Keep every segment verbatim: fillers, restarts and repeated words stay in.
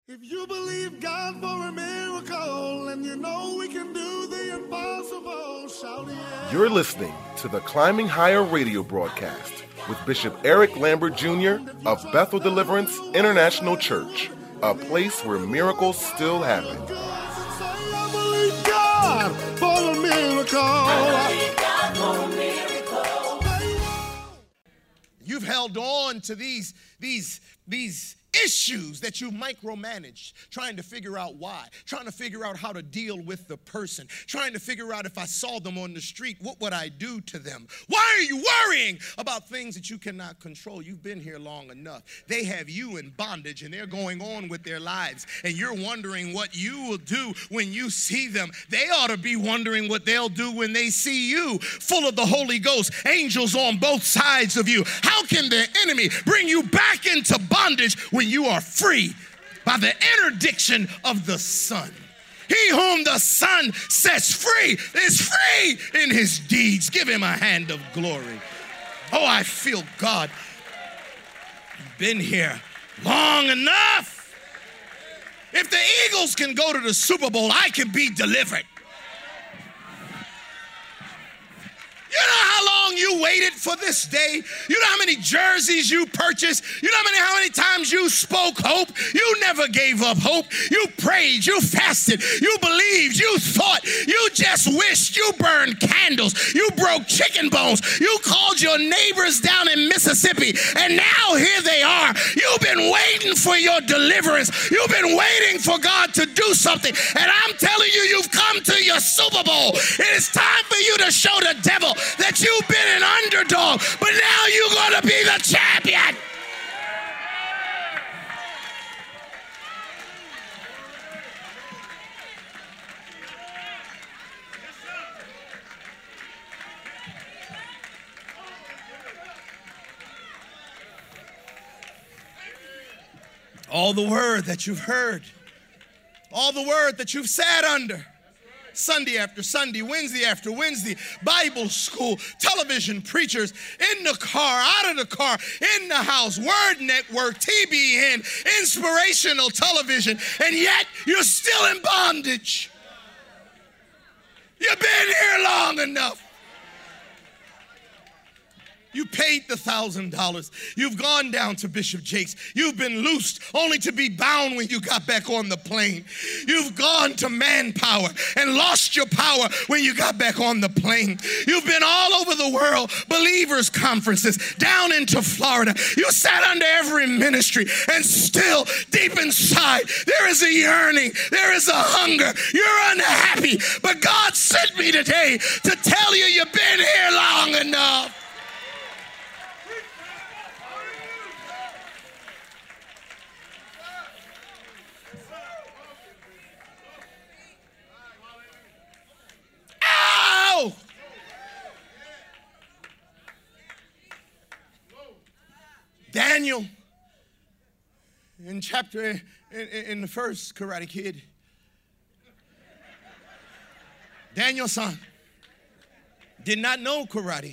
If you believe God for a miracle and you know we can do the impossible, shout yeah. You're listening to the Climbing Higher radio broadcast with Bishop Eric Lambert Junior of Bethel Deliverance International Church, a place where miracles still happen. I believe God for a miracle. I believe God for a miracle. You've held on to these, these, these issues that you micromanaged, trying to figure out why, trying to figure out how to deal with the person, trying to figure out if I saw them on the street, what would I do to them? Why are you worrying about things that you cannot control? You've been here long enough. They have you in bondage and they're going on with their lives, and you're wondering what you will do when you see them. They ought to be wondering what they'll do when they see you, full of the Holy Ghost, angels on both sides of you. How can the enemy bring you back into bondage when you are free by the interdiction of the Son? He whom the Son sets free is free in his deeds. Give him a hand of glory. Oh, I feel God. You've been here long enough. If the Eagles can go to the Super Bowl, I can be delivered. You know how long you waited for this day? You know how many jerseys you purchased? You know how many, how many times you spoke hope? You never gave up hope. You prayed, you fasted, you believed, you thought, you just wished, you burned candles, you broke chicken bones, you called your neighbors down in Mississippi, and now here they are. You've been waiting for your deliverance. You've been waiting for God to do something, and I'm telling you, you've come to your Super Bowl. It is time for you to show the devil that you've been an underdog, but now you're going to be the champion. All the word that you've heard, all the word that you've sat under, Sunday after Sunday, Wednesday after Wednesday, Bible school, television preachers, in the car, out of the car, in the house, Word Network, T B N, inspirational television, and yet you're still in bondage. You've been here long enough. You paid the one thousand dollars. You've gone down to Bishop Jakes. You've been loosed only to be bound when you got back on the plane. You've gone to Manpower and lost your power when you got back on the plane. You've been all over the world, believers conferences, down into Florida. You sat under every ministry, and still deep inside there is a yearning, there is a hunger. You're unhappy, but God sent me today to tell you you've been here long enough. Daniel, in chapter, in, in the first Karate Kid, Daniel's son did not know karate.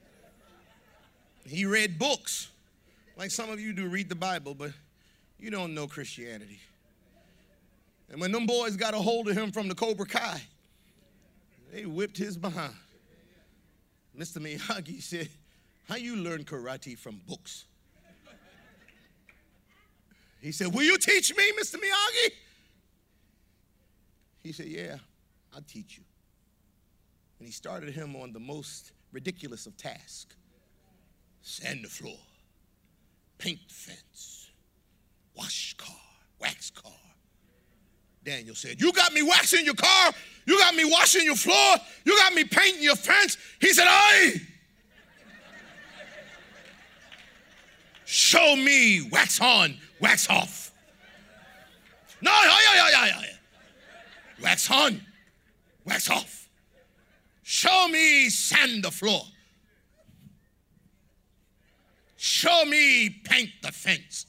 He read books, like some of you do read the Bible, but you don't know Christianity. And when them boys got a hold of him from the Cobra Kai, they whipped his behind. Mister Miyagi said, how you learn karate from books? He said, will you teach me, Mister Miyagi? He said, yeah, I'll teach you. And he started him on the most ridiculous of tasks. Sand the floor, paint the fence, wash car, wax car. Daniel said, you got me waxing your car, you got me washing your floor, you got me painting your fence. He said, aye. Show me wax on, wax off. No, yeah, yeah, yeah, yeah, yeah. Wax on, wax off. Show me sand the floor. Show me paint the fence.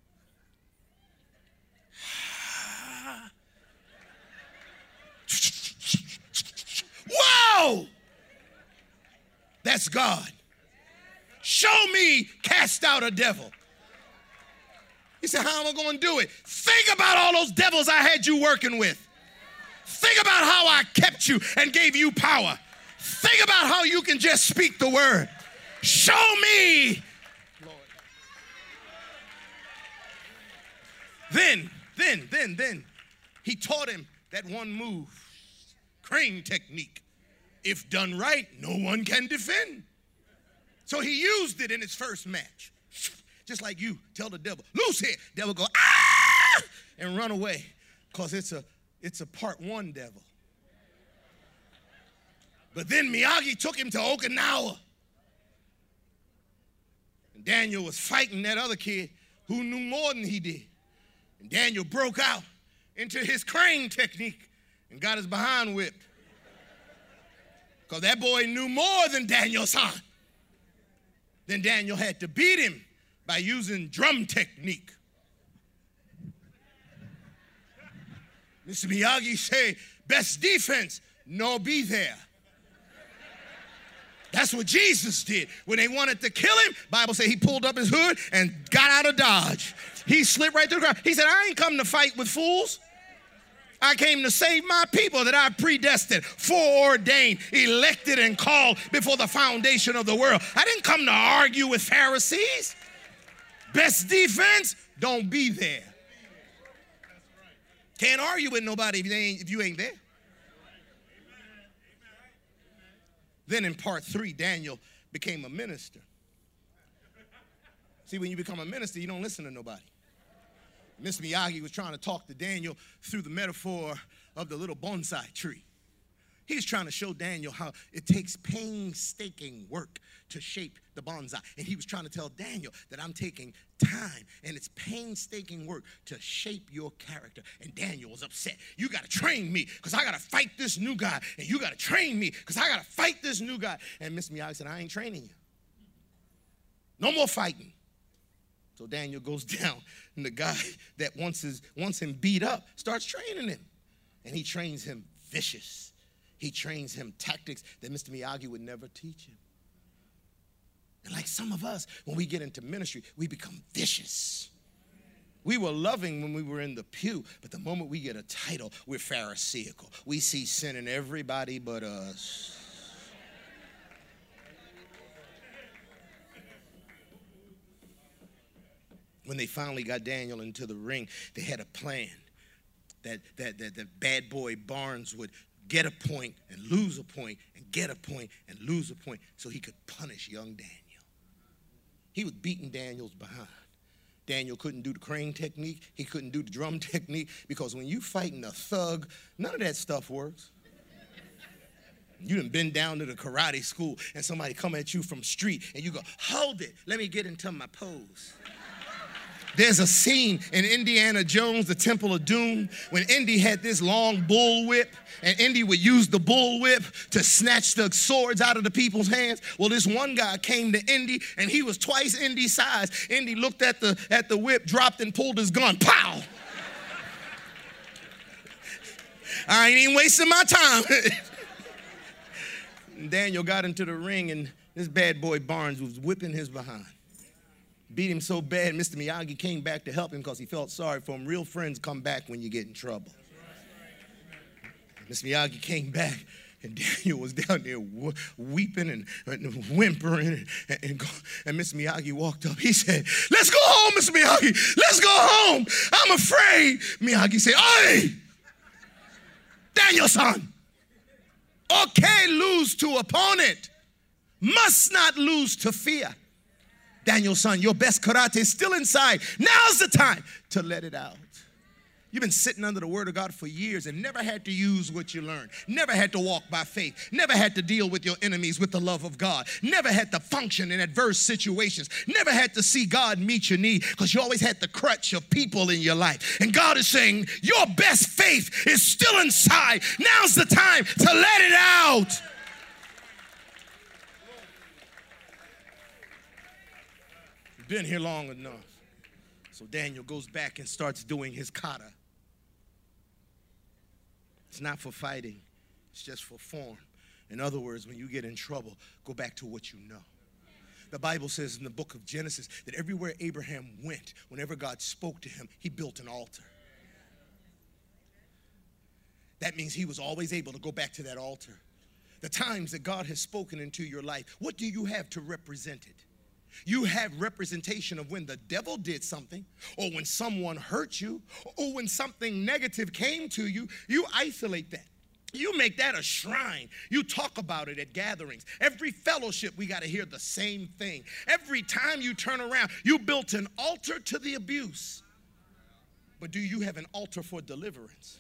Wow! That's God. Show me cast out a devil. He said, how am I going to do it? Think about all those devils I had you working with. Think about how I kept you and gave you power. Think about how you can just speak the word. Show me, Lord. Then, then, then, then, he taught him that one move, crane technique. If done right, no one can defend. So he used it in his first match. Just like you tell the devil, loose here. Devil go, ah, and run away, because it's a, it's a part one devil. But then Miyagi took him to Okinawa. And Daniel was fighting that other kid who knew more than he did. And Daniel broke out into his crane technique and got his behind whipped. Because that boy knew more than Daniel-san. Then Daniel had to beat him by using drum technique. Mister Miyagi say, best defense, no be there. That's what Jesus did. When they wanted to kill him, Bible said he pulled up his hood and got out of Dodge. He slipped right through the crowd. He said, I ain't come to fight with fools. I came to save my people that I predestined, foreordained, elected, and called before the foundation of the world. I didn't come to argue with Pharisees. Best defense, don't be there. Can't argue with nobody if you ain't, if you ain't there. Then in part three, Daniel became a minister. See, when you become a minister, you don't listen to nobody. Mister Miyagi was trying to talk to Daniel through the metaphor of the little bonsai tree. He was trying to show Daniel how it takes painstaking work to shape the bonsai. And he was trying to tell Daniel that I'm taking time and it's painstaking work to shape your character. And Daniel was upset. You got to train me because I got to fight this new guy. And you got to train me because I got to fight this new guy. And Mister Miyagi said, I ain't training you. No more fighting. So Daniel goes down, and the guy that wants, his, wants him beat up starts training him. And he trains him vicious. He trains him tactics that Mister Miyagi would never teach him. And like some of us, when we get into ministry, we become vicious. We were loving when we were in the pew, but the moment we get a title, we're pharisaical. We see sin in everybody but us. When they finally got Daniel into the ring, they had a plan that, that, that, that bad boy Barnes would get a point and lose a point and get a point and lose a point so he could punish young Daniel. He was beating Daniel's behind. Daniel couldn't do the crane technique. He couldn't do the drum technique because when you fighting a thug, none of that stuff works. You done been down to the karate school and somebody come at you from street and you go, hold it, let me get into my pose. There's a scene in Indiana Jones, the Temple of Doom, when Indy had this long bull whip, and Indy would use the bull whip to snatch the swords out of the people's hands. Well, this one guy came to Indy, and he was twice Indy's size. Indy looked at the, at the whip, dropped, and pulled his gun. Pow! I ain't even wasting my time. Daniel got into the ring, and this bad boy Barnes was whipping his behind. Beat him so bad, Mister Miyagi came back to help him because he felt sorry for him. Real friends come back when you get in trouble. Mister Miyagi came back, and Daniel was down there weeping and, and whimpering. And, and, and Mister Miyagi walked up. He said, let's go home, Mister Miyagi. Let's go home. I'm afraid. Miyagi said, hey, Daniel-san. Okay, lose to opponent. Must not lose to fear. Daniel, son, your best karate is still inside. Now's the time to let it out. You've been sitting under the word of God for years and never had to use what you learned. Never had to walk by faith. Never had to deal with your enemies with the love of God. Never had to function in adverse situations. Never had to see God meet your need because you always had the crutch of people in your life. And God is saying, your best faith is still inside. Now's the time to let it out. Been here long enough. So Daniel goes back and starts doing his kata. It's not for fighting. It's just for form. In other words, when you get in trouble, go back to what you know. The Bible says in the book of Genesis that everywhere Abraham went, whenever God spoke to him, he built an altar. That means he was always able to go back to that altar. The times that God has spoken into your life, what do you have to represent it? You have representation of when the devil did something, or when someone hurt you, or when something negative came to you. You isolate that. You make that a shrine. You talk about it at gatherings. Every fellowship, we got to hear the same thing. Every time you turn around, you built an altar to the abuse. But do you have an altar for deliverance?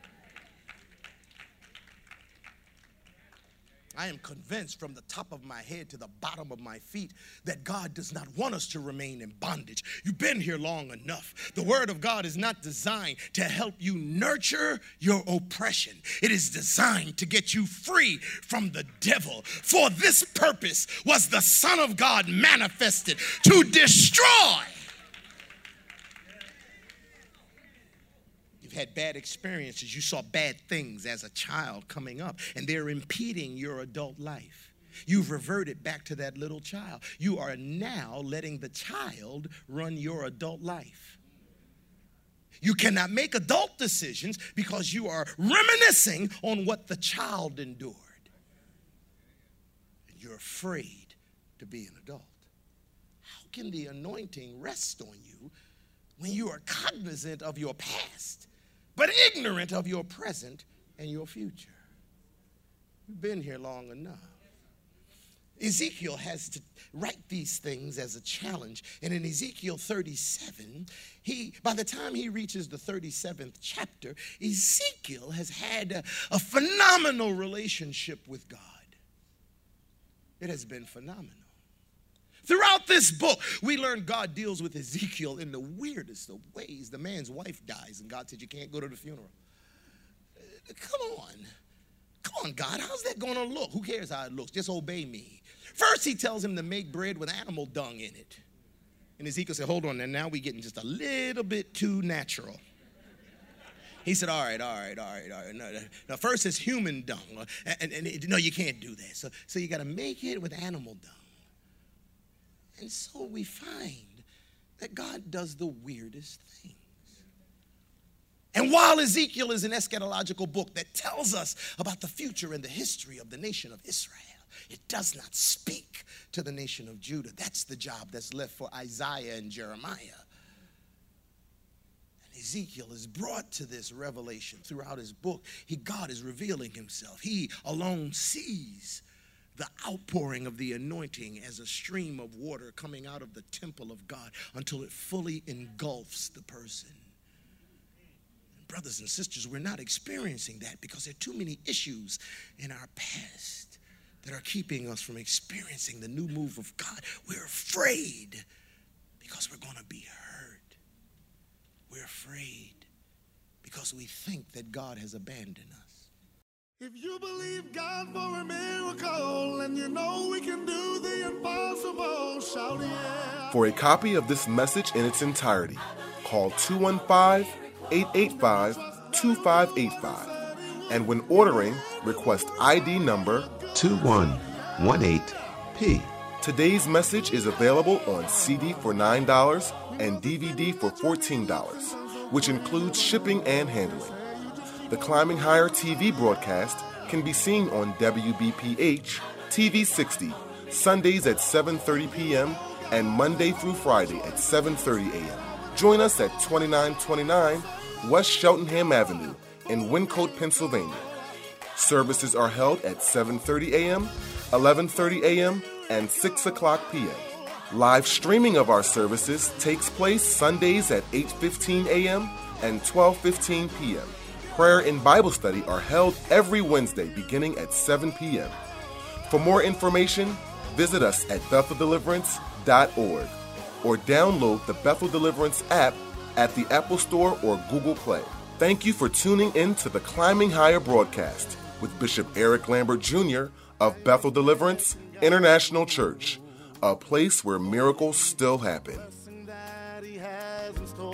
I am convinced from the top of my head to the bottom of my feet that God does not want us to remain in bondage. You've been here long enough. The Word of God is not designed to help you nurture your oppression. It is designed to get you free from the devil. For this purpose was the Son of God manifested, to destroy. Had bad experiences, you saw bad things as a child coming up, and they're impeding your adult life. You've reverted back to that little child. You are now letting the child run your adult life. You cannot make adult decisions because you are reminiscing on what the child endured. And you're afraid to be an adult. How can the anointing rest on you when you are cognizant of your past, but ignorant of your present and your future? You've been here long enough. Ezekiel has to write these things as a challenge. And in Ezekiel thirty-seven, he, by the time he reaches the thirty-seventh chapter, Ezekiel has had a, a phenomenal relationship with God. It has been phenomenal. Throughout this book, we learn God deals with Ezekiel in the weirdest of ways. The man's wife dies, and God said, you can't go to the funeral. Come on. Come on, God. How's that going to look? Who cares how it looks? Just obey me. First, he tells him to make bread with animal dung in it. And Ezekiel said, hold on, and now we're getting just a little bit too natural. He said, all right, all right, all right, all right. No, no. Now, first it's human dung. And, and, and no, you can't do that. So, so you got to make it with animal dung. And so we find that God does the weirdest things. And while Ezekiel is an eschatological book that tells us about the future and the history of the nation of Israel, it does not speak to the nation of Judah. That's the job that's left for Isaiah and Jeremiah. And Ezekiel is brought to this revelation throughout his book. He, God is revealing himself. He alone sees the outpouring of the anointing as a stream of water coming out of the temple of God until it fully engulfs the person. And brothers and sisters, we're not experiencing that because there are too many issues in our past that are keeping us from experiencing the new move of God. We're afraid because we're going to be hurt. We're afraid because we think that God has abandoned us. If you believe God for a miracle and you know we can do the impossible, shout yeah. For a copy of this message in its entirety, call two one five, eight eight five, two five eight five. And when ordering, request I D number two one one eight P. Today's message is available on C D for nine dollars and D V D for fourteen dollars, which includes shipping and handling. The Climbing Higher T V broadcast can be seen on W B P H T V sixty, Sundays at seven thirty p.m. and Monday through Friday at seven thirty a.m. Join us at twenty-nine twenty-nine West Cheltenham Avenue in Wyncote, Pennsylvania. Services are held at seven thirty a.m., eleven thirty a.m., and six o'clock p.m. Live streaming of our services takes place Sundays at eight fifteen a.m. and twelve fifteen p.m. Prayer and Bible study are held every Wednesday beginning at seven p.m. For more information, visit us at bethel deliverance dot org or download the Bethel Deliverance app at the Apple Store or Google Play. Thank you for tuning in to the Climbing Higher broadcast with Bishop Eric Lambert Junior of Bethel Deliverance International Church, a place where miracles still happen.